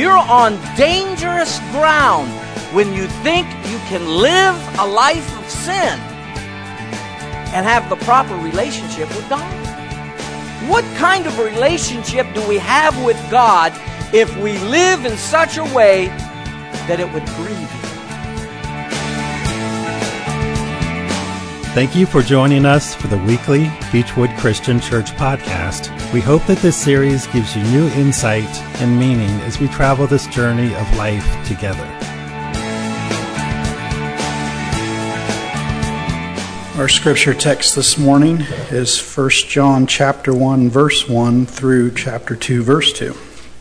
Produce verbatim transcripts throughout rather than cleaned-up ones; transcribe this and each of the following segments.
You're on dangerous ground when you think you can live a life of sin and have the proper relationship with God. What kind of a relationship do we have with God if we live in such a way that it would grieve Him? Thank you for joining us for the weekly Beechwood Christian Church podcast. We hope that this series gives you new insight and meaning as we travel this journey of life together. Our scripture text this morning is First John chapter one, verse one through chapter two, verse two.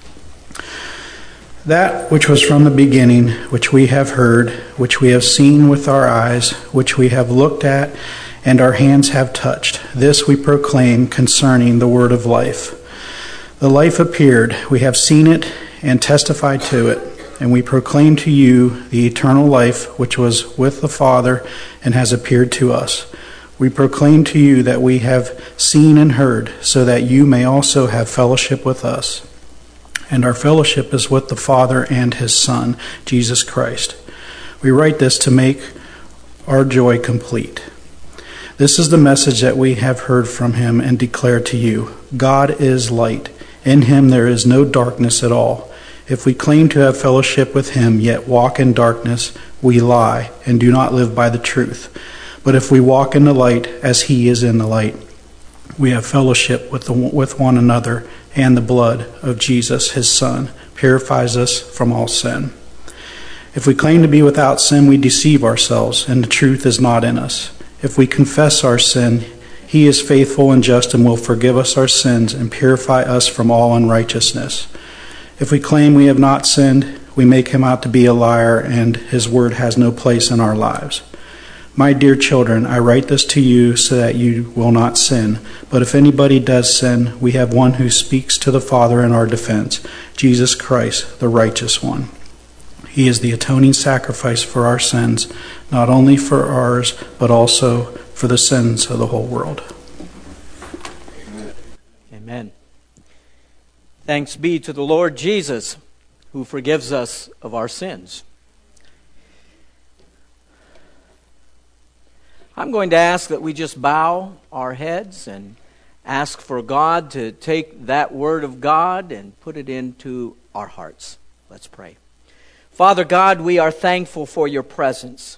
That which was from the beginning, which we have heard, which we have seen with our eyes, which we have looked at, and our hands have touched, this we proclaim concerning the word of life. The life appeared, we have seen it and testified to it, and we proclaim to you the eternal life which was with the Father and has appeared to us. We proclaim to you that we have seen and heard, so that you may also have fellowship with us. And our fellowship is with the Father and His Son, Jesus Christ. We write this to make our joy complete. This is the message that we have heard from Him and declare to you. God is light. In Him there is no darkness at all. If we claim to have fellowship with Him, yet walk in darkness, we lie and do not live by the truth. But if we walk in the light as He is in the light, we have fellowship with, the, with one another, and the blood of Jesus, His Son, purifies us from all sin. If we claim to be without sin, we deceive ourselves, and the truth is not in us. If we confess our sin, He is faithful and just and will forgive us our sins and purify us from all unrighteousness. If we claim we have not sinned, we make Him out to be a liar, and His word has no place in our lives. My dear children, I write this to you so that you will not sin. But if anybody does sin, we have one who speaks to the Father in our defense, Jesus Christ, the righteous one. He is the atoning sacrifice for our sins, not only for ours, but also for the sins of the whole world. Amen. Thanks be to the Lord Jesus, who forgives us of our sins. I'm going to ask that we just bow our heads and ask for God to take that word of God and put it into our hearts. Let's pray. Father God, we are thankful for your presence.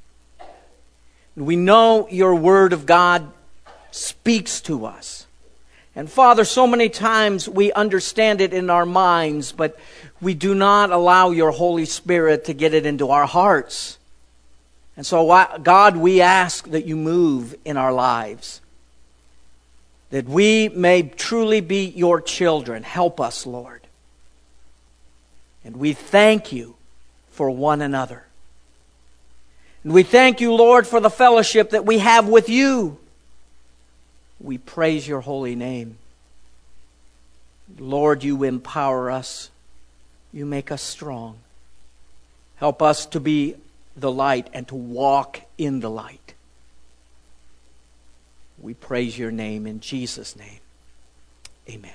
We know your word of God speaks to us. And Father, so many times we understand it in our minds, but we do not allow your Holy Spirit to get it into our hearts. And so, God, we ask that you move in our lives, that we may truly be your children. Help us, Lord. And we thank you for one another. And we thank you, Lord, for the fellowship that we have with you. We praise your holy name. Lord, you empower us. You make us strong. Help us to be the light and to walk in the light. We praise your name in Jesus' name. Amen.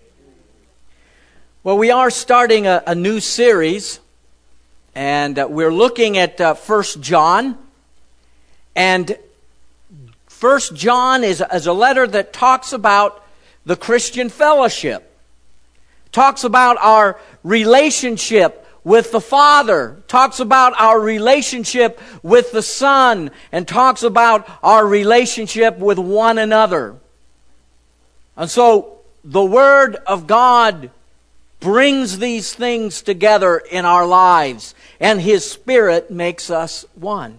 Well, we are starting a, a new series, and uh, we're looking at uh, First John. And First John is, is a letter that talks about the Christian fellowship. Talks about our relationship with the Father, talks about our relationship with the Son, and talks about our relationship with one another. And so the Word of God brings these things together in our lives, and His Spirit makes us one.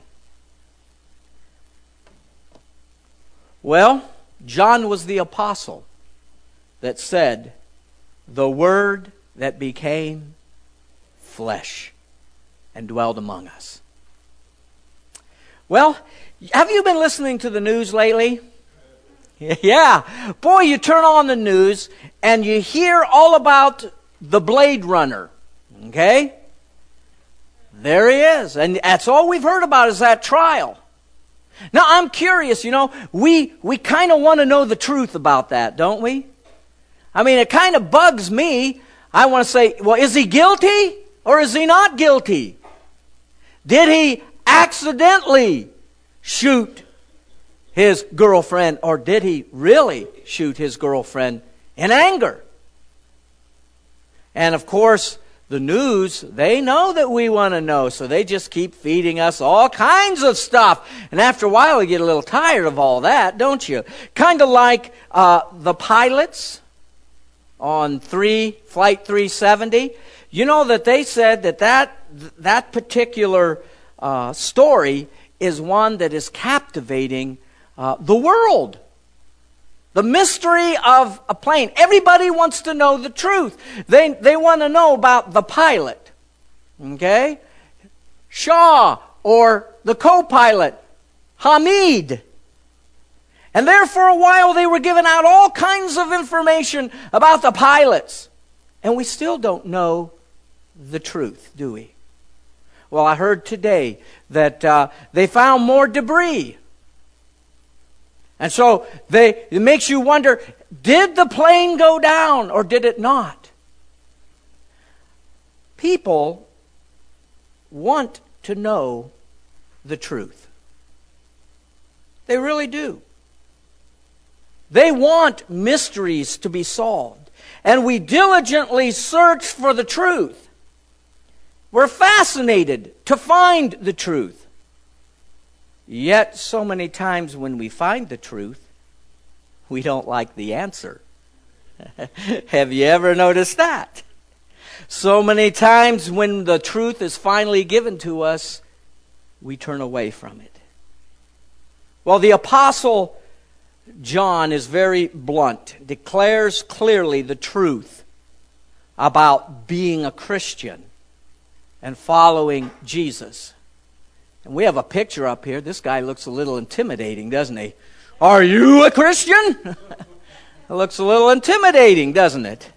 Well, John was the apostle that said, "The Word that became flesh and dwelled among us." Well, have you been listening to the news lately? Yeah. Boy, you turn on the news and you hear all about the Blade Runner. Okay? There he is. And that's all we've heard about is that trial. Now, I'm curious, you know, we, we kind of want to know the truth about that, don't we? I mean, it kind of bugs me. I want to say, well, is he guilty or is he not guilty? Did he accidentally shoot his girlfriend, or did he really shoot his girlfriend in anger? And of course, the news, they know that we want to know, so they just keep feeding us all kinds of stuff. And after a while, we get a little tired of all that, don't you? Kind of like uh, the pilots on three, Flight three seventy. You know that they said that that, that particular uh, story is one that is captivating uh, the world. The mystery of a plane. Everybody wants to know the truth. They, they want to know about the pilot. Okay? Shaw, or the co-pilot, Hamid. And there for a while they were giving out all kinds of information about the pilots. And we still don't know the truth, do we? Well, I heard today that uh, they found more debris. And so they, it makes you wonder, did the plane go down or did it not? People want to know the truth. They really do. They want mysteries to be solved. And we diligently search for the truth. We're fascinated to find the truth. Yet, so many times when we find the truth, we don't like the answer. Have you ever noticed that? So many times when the truth is finally given to us, we turn away from it. Well, the Apostle John is very blunt, declares clearly the truth about being a Christian and following Jesus. And we have a picture up here. This guy looks a little intimidating, doesn't he? Are you a Christian? It looks a little intimidating, doesn't it?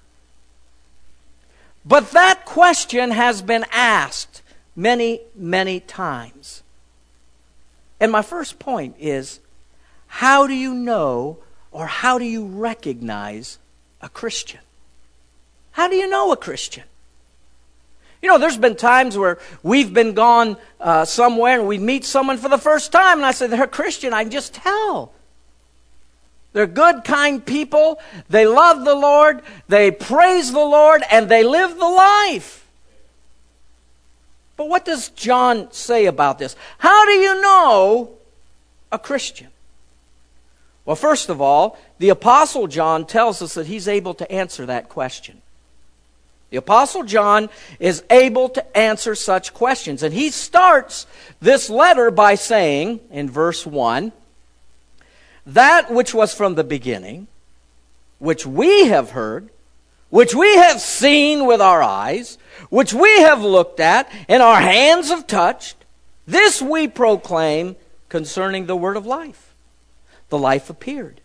But that question has been asked many, many times. And my first point is, how do you know or how do you recognize a Christian? How do you know a Christian? You know, there's been times where we've been gone uh, somewhere and we meet someone for the first time and I say, they're a Christian. I can just tell. They're good, kind people. They love the Lord. They praise the Lord and they live the life. But what does John say about this? How do you know a Christian? Well, first of all, the Apostle John tells us that he's able to answer that question. The Apostle John is able to answer such questions. And he starts this letter by saying, in verse one, that which was from the beginning, which we have heard, which we have seen with our eyes, which we have looked at, and our hands have touched, this we proclaim concerning the word of life. The life appeared.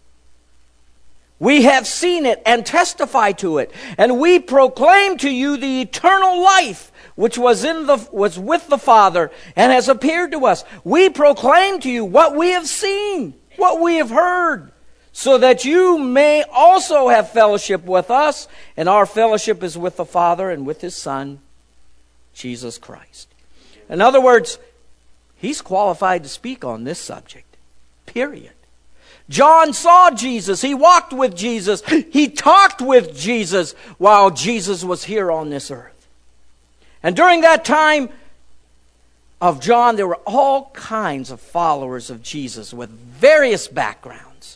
We have seen it and testify to it, and we proclaim to you the eternal life which was in the was with the Father and has appeared to us. We proclaim to you what we have seen, what we have heard, so that you may also have fellowship with us, and our fellowship is with the Father and with His Son, Jesus Christ. In other words, he's qualified to speak on this subject, period. John saw Jesus. He walked with Jesus. He talked with Jesus while Jesus was here on this earth. And during that time of John, there were all kinds of followers of Jesus with various backgrounds.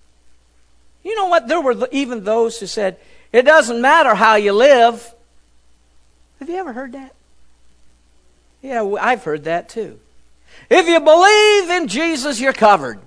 You know what? There were even those who said, it doesn't matter how you live. Have you ever heard that? Yeah, I've heard that too. If you believe in Jesus, you're covered.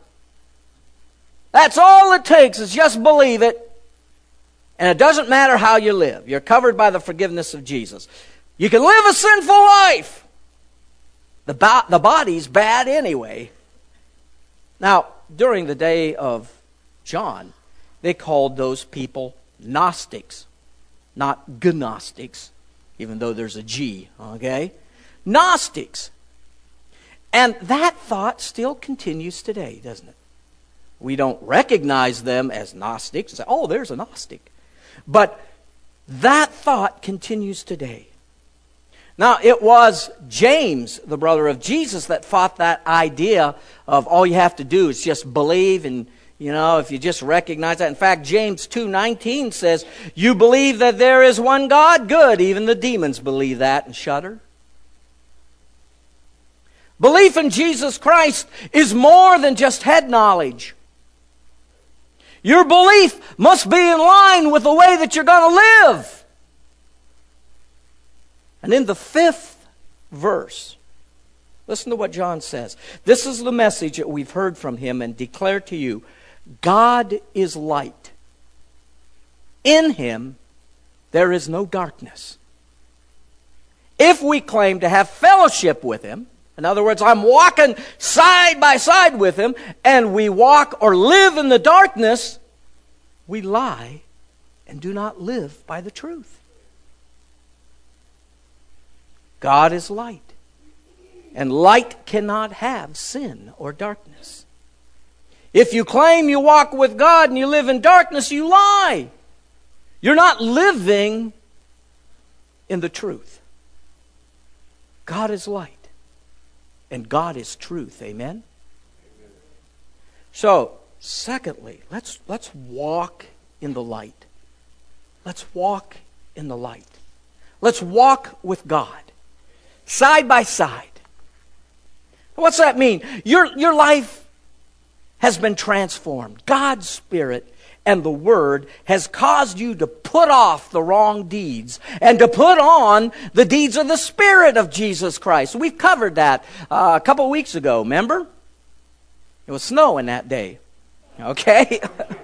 That's all it takes, is just believe it. And it doesn't matter how you live. You're covered by the forgiveness of Jesus. You can live a sinful life. The, bo- the body's bad anyway. Now, during the day of John, they called those people Gnostics. Not Gnostics, even though there's a G, okay? Gnostics. And that thought still continues today, doesn't it? We don't recognize them as Gnostics. Say, oh, there's a Gnostic. But That thought continues today. Now, it was James, the brother of Jesus, that fought that idea of all you have to do is just believe, and, you know, if you just recognize that. In fact, James two nineteen says, you believe that there is one God? Good. Even the demons believe that and shudder. Belief in Jesus Christ is more than just head knowledge. Your belief must be in line with the way that you're going to live. And in the fifth verse, listen to what John says. This is the message that we've heard from him and declare to you. God is light. In him there is no darkness. If we claim to have fellowship with him, in other words, I'm walking side by side with him, and we walk or live in the darkness, we lie and do not live by the truth. God is light, and light cannot have sin or darkness. If you claim you walk with God and you live in darkness, you lie. You're not living in the truth. God is light, and God is truth. Amen? So, secondly, let's, let's walk in the light. Let's walk in the light. Let's walk with God. Side by side. What's that mean? Your, your life has been transformed. God's Spirit and the Word has caused you to put off the wrong deeds and to put on the deeds of the Spirit of Jesus Christ. We've covered that uh, a couple weeks ago, remember? It was snowing that day. Okay?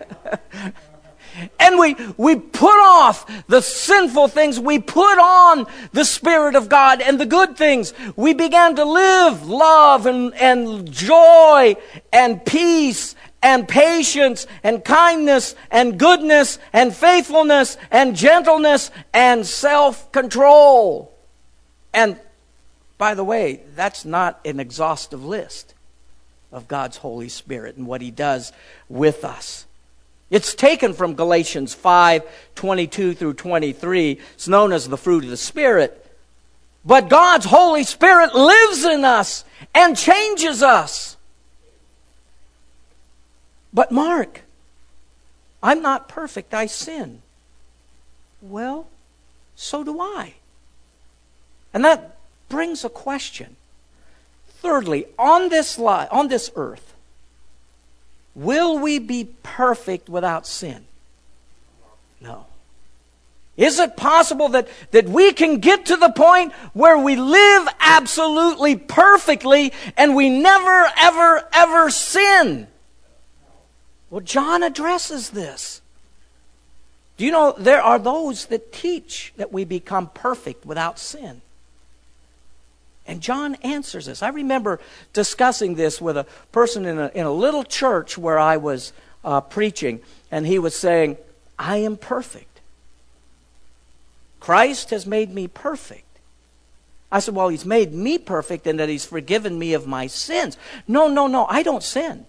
And we, we put off the sinful things. We put on the Spirit of God and the good things. We began to live love and, and joy and peace and patience and kindness and goodness and faithfulness and gentleness and self-control. And by the way, that's not an exhaustive list of God's Holy Spirit and what He does with us. It's taken from Galatians five, twenty-two through twenty-three. It's known as the fruit of the Spirit. But God's Holy Spirit lives in us and changes us. But Mark, I'm not perfect. I sin. Well, so do I. And that brings a question. Thirdly, on this li- on this earth, will we be perfect without sin? No. Is it possible that, that we can get to the point where we live absolutely perfectly and we never, ever, ever sin? Well, John addresses this. Do you know there are those that teach that we become perfect without sin? And John answers this. I remember discussing this with a person in a, in a little church where I was uh, preaching, and he was saying, I am perfect. Christ has made me perfect. I said, well, He's made me perfect in that He's forgiven me of my sins. No, no, no, I don't sin.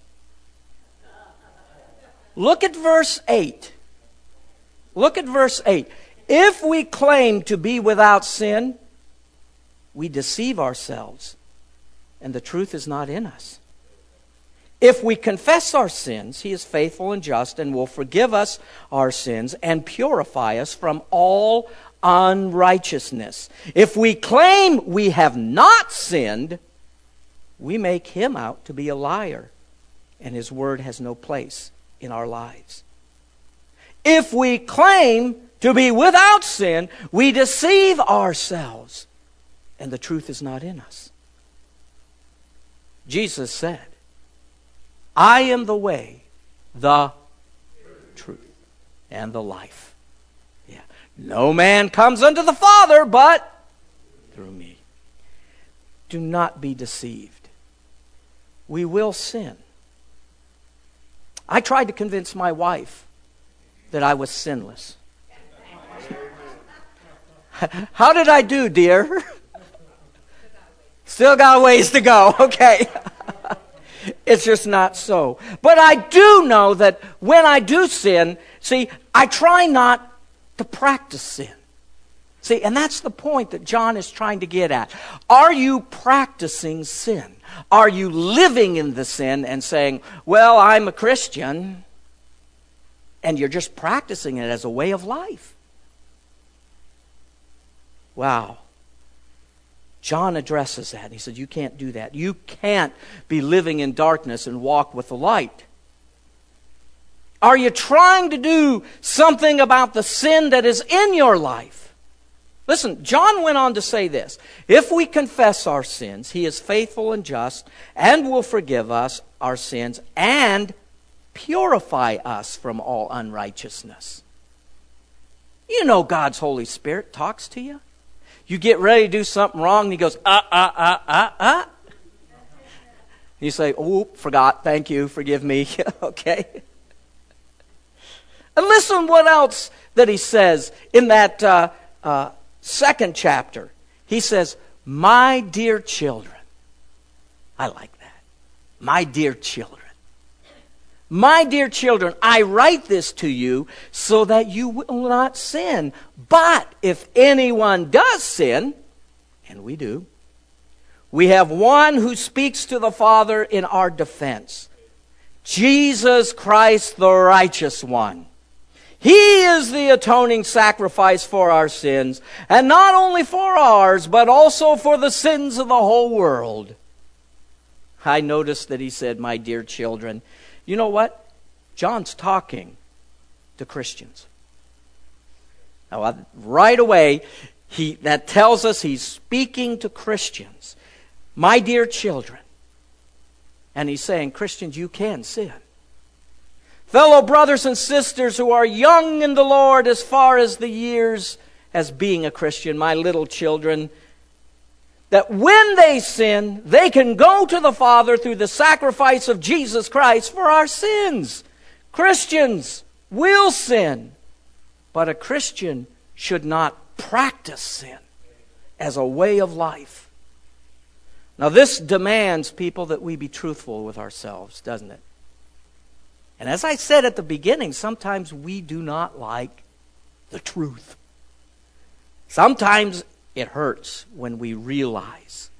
Look at verse eight. Look at verse eight. If we claim to be without sin, we deceive ourselves, and the truth is not in us. If we confess our sins, He is faithful and just and will forgive us our sins and purify us from all unrighteousness. If we claim we have not sinned, we make Him out to be a liar, and His word has no place in our lives. If we claim to be without sin, we deceive ourselves, and the truth is not in us. Jesus said, I am the way, the truth, and the life. Yeah. No man comes unto the Father but through me. Do not be deceived. We will sin. I tried to convince my wife that I was sinless. How did I do, dear? Still got a ways to go, okay. It's just not so. But I do know that when I do sin, see, I try not to practice sin. See, and that's the point that John is trying to get at. Are you practicing sin? Are you living in the sin and saying, well, I'm a Christian, and you're just practicing it as a way of life? Wow. John addresses that. He said, you can't do that. You can't be living in darkness and walk with the light. Are you trying to do something about the sin that is in your life? Listen, John went on to say this. If we confess our sins, He is faithful and just and will forgive us our sins and purify us from all unrighteousness. You know God's Holy Spirit talks to you. You get ready to do something wrong and He goes, uh, uh, uh, uh, uh. You say, oh, forgot, thank you, forgive me. Okay. And listen what else that He says in that uh, uh, second chapter. He says, my dear children. I like that. My dear children. My dear children, I write this to you so that you will not sin. But if anyone does sin, and we do, we have one who speaks to the Father in our defense. Jesus Christ, the righteous one. He is the atoning sacrifice for our sins, and not only for ours, but also for the sins of the whole world. I noticed that he said, my dear children. You know what? John's talking to Christians. Now, right away, he that tells us he's speaking to Christians. My dear children. And he's saying, Christians, you can sin. Fellow brothers and sisters who are young in the Lord as far as the years as being a Christian, my little children, that when they sin, they can go to the Father through the sacrifice of Jesus Christ for our sins. Christians will sin, but a Christian should not practice sin as a way of life. Now this demands, people, that we be truthful with ourselves, doesn't it? And as I said at the beginning, sometimes we do not like the truth. Sometimes it hurts when we realize.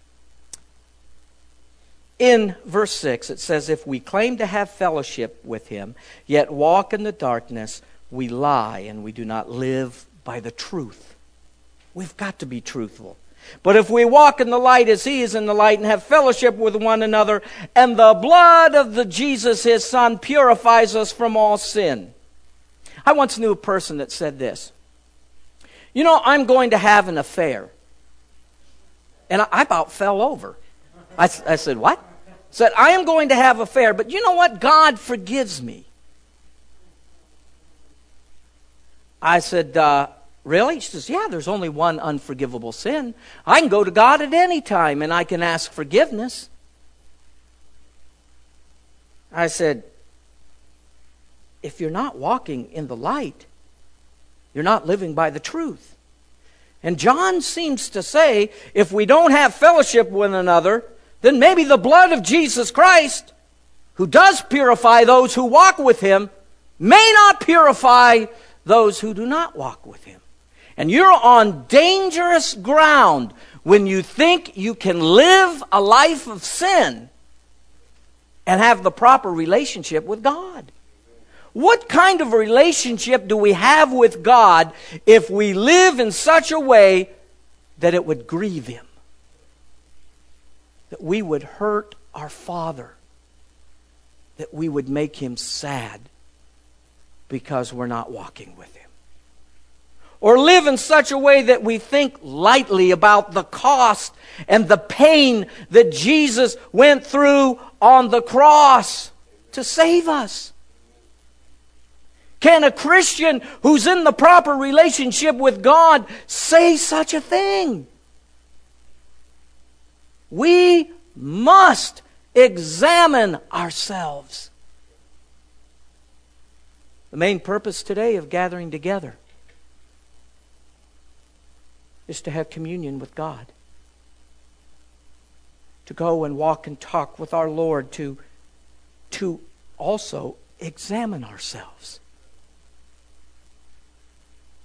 In verse six, it says, if we claim to have fellowship with Him, yet walk in the darkness, we lie and we do not live by the truth. We've got to be truthful. But if we walk in the light as He is in the light and have fellowship with one another, and the blood of the Jesus, His Son, purifies us from all sin. I once knew a person that said this. You know, I'm going to have an affair. And I, I about fell over. I, I said, what? I said, I am going to have an affair, but you know what? God forgives me. I said, uh, really? She says, yeah, there's only one unforgivable sin. I can go to God at any time and I can ask forgiveness. I said, if you're not walking in the light, you're not living by the truth. And John seems to say, if we don't have fellowship with one another, then maybe the blood of Jesus Christ, who does purify those who walk with Him, may not purify those who do not walk with Him. And you're on dangerous ground when you think you can live a life of sin and have the proper relationship with God. What kind of relationship do we have with God if we live in such a way that it would grieve Him? That we would hurt our Father? That we would make Him sad because we're not walking with Him? Or live in such a way that we think lightly about the cost and the pain that Jesus went through on the cross to save us? Can a Christian who's in the proper relationship with God say such a thing? We must examine ourselves. The main purpose today of gathering together is to have communion with God. To go and walk and talk with our Lord. To, to also examine ourselves.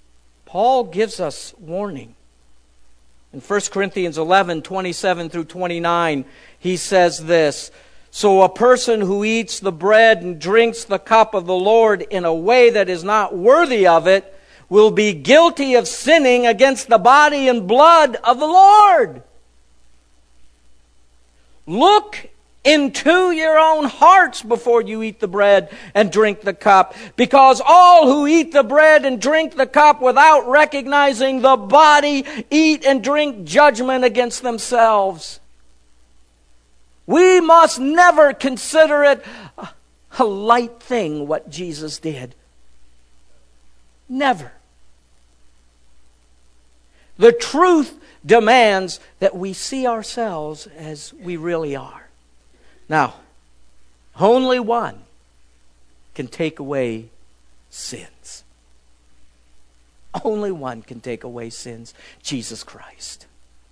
Paul gives us warning. In First Corinthians eleven, twenty-seven through twenty-nine, he says this, "So a person who eats the bread and drinks the cup of the Lord in a way that is not worthy of it will be guilty of sinning against the body and blood of the Lord." Look into your own hearts before you eat the bread and drink the cup, because all who eat the bread and drink the cup without recognizing the body eat and drink judgment against themselves. We must never consider it a light thing what Jesus did. Never. The truth demands that we see ourselves as we really are. Now, only one can take away sins. Only one can take away sins, Jesus Christ.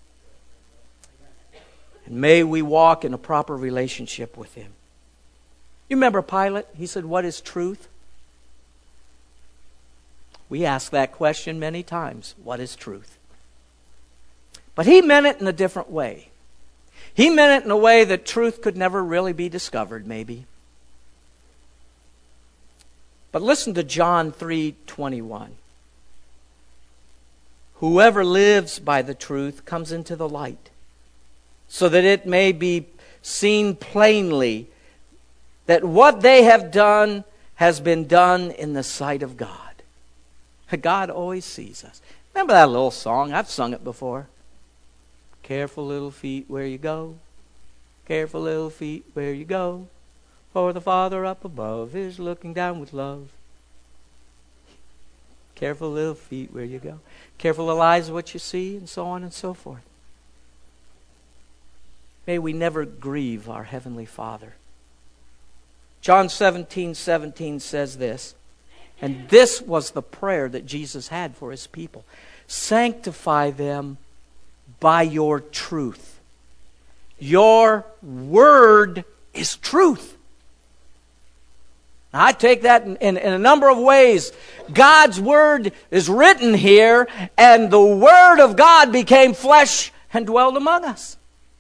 And may we walk in a proper relationship with Him. You remember Pilate? He said, "What is truth?" We ask that question many times. What is truth? But he meant it in a different way. He meant it in a way that truth could never really be discovered, maybe. But listen to John three twenty-one. "Whoever lives by the truth comes into the light, so that it may be seen plainly that what they have done has been done in the sight of God." God always sees us. Remember that little song? I've sung it before. "Careful little feet where you go. Careful little feet where you go. For the Father up above is looking down with love. Careful little feet where you go. Careful little eyes what you see," and so on and so forth. May we never grieve our Heavenly Father. John seventeen seventeen says this, and this was the prayer that Jesus had for His people. "Sanctify them by your truth. Your word is truth." Now, I take that in, in, in a number of ways. God's word is written here, and the word of God became flesh and dwelled among us.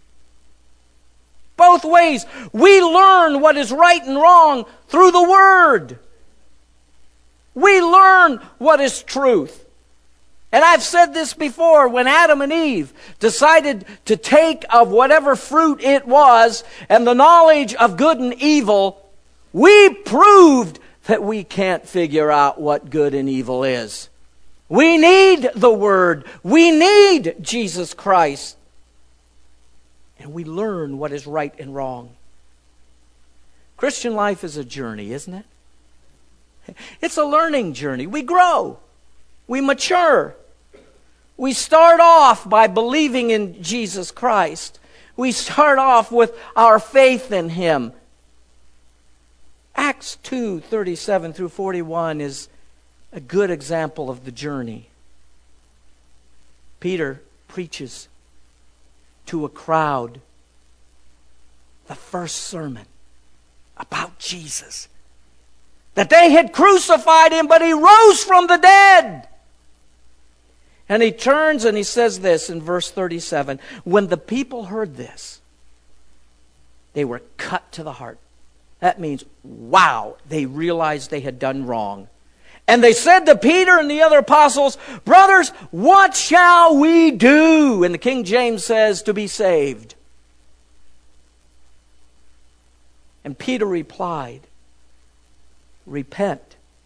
Both ways. We learn what is right and wrong through the word. We learn what is truth. And I've said this before, when Adam and Eve decided to take of whatever fruit it was and the knowledge of good and evil, we proved that we can't figure out what good and evil is. We need the Word. We need Jesus Christ. And we learn what is right and wrong. Christian life is a journey, isn't it? It's a learning journey. We grow. We mature. We start off by believing in Jesus Christ. We start off with our faith in Him. Acts two, thirty-seven through forty-one is a good example of the journey. Peter preaches to a crowd the first sermon about Jesus. That they had crucified Him, but He rose from the dead. And he turns and he says this in verse thirty-seven. When the people heard this, they were cut to the heart. That means, wow, they realized they had done wrong. And they said to Peter and the other apostles, "Brothers, what shall we do?" And the King James says, "to be saved." And Peter replied, "Repent.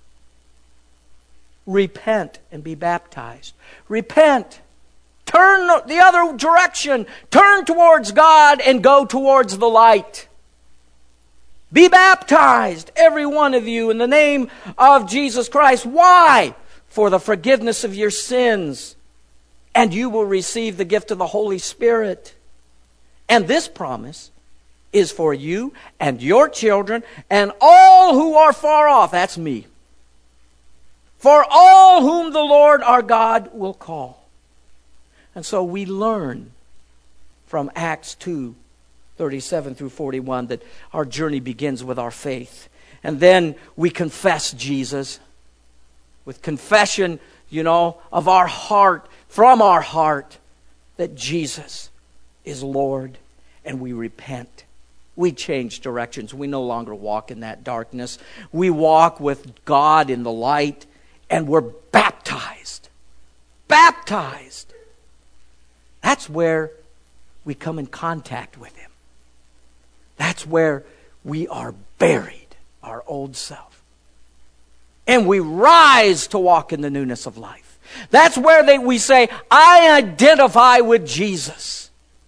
Repent and be baptized." Repent. Turn the other direction. Turn towards God and go towards the light. Be baptized, every one of you, in the name of Jesus Christ. Why? For the forgiveness of your sins. And you will receive the gift of the Holy Spirit. And this promise is for you and your children and all who are far off. That's me. For all whom the Lord our God will call. And so we learn from Acts two, thirty-seven through forty-one that our journey begins with our faith. And then we confess Jesus. With confession, you know, of our heart, from our heart, that Jesus is Lord, and we repent. We change directions. We no longer walk in that darkness. We walk with God in the light, and we're baptized. Baptized. That's where we come in contact with Him. That's where we are buried, our old self. And we rise to walk in the newness of life. That's where they, we say, I identify with Jesus.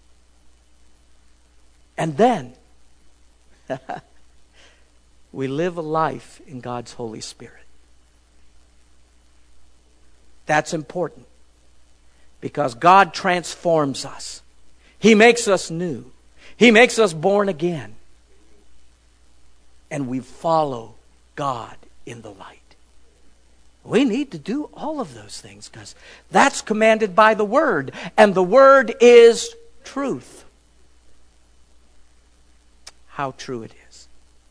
And then we live a life in God's Holy Spirit. That's important because God transforms us. He makes us new. He makes us born again. And we follow God in the light. We need to do all of those things because that's commanded by the Word. And the Word is truth. How true it is.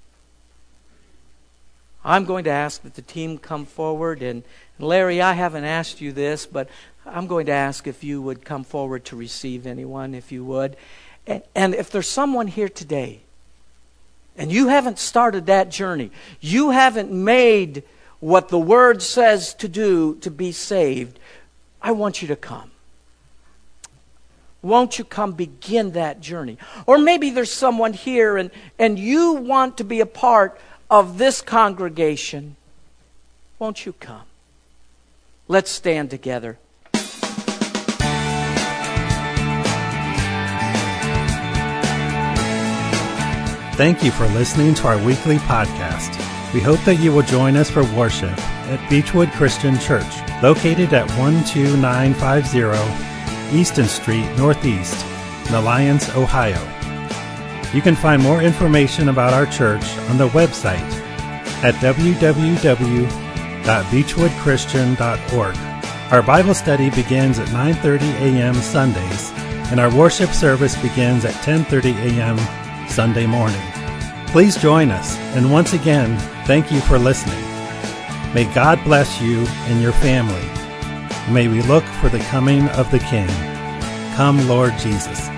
I'm going to ask that the team come forward. And Larry, I haven't asked you this, but I'm going to ask if you would come forward to receive anyone, if you would. And if there's someone here today, and you haven't started that journey, you haven't made what the Word says to do to be saved, I want you to come. Won't you come begin that journey? Or maybe there's someone here and, and you want to be a part of this congregation. Won't you come? Let's stand together. Thank you for listening to our weekly podcast. We hope that you will join us for worship at Beechwood Christian Church, located at one two nine five zero Easton Street Northeast in Alliance, Ohio. You can find more information about our church on the website at w w w dot beechwood christian dot org. Our Bible study begins at nine thirty a.m. Sundays, and our worship service begins at ten thirty a.m. Sunday morning. Please join us, and once again, thank you for listening. May God bless you and your family. May we look for the coming of the King. Come, Lord Jesus.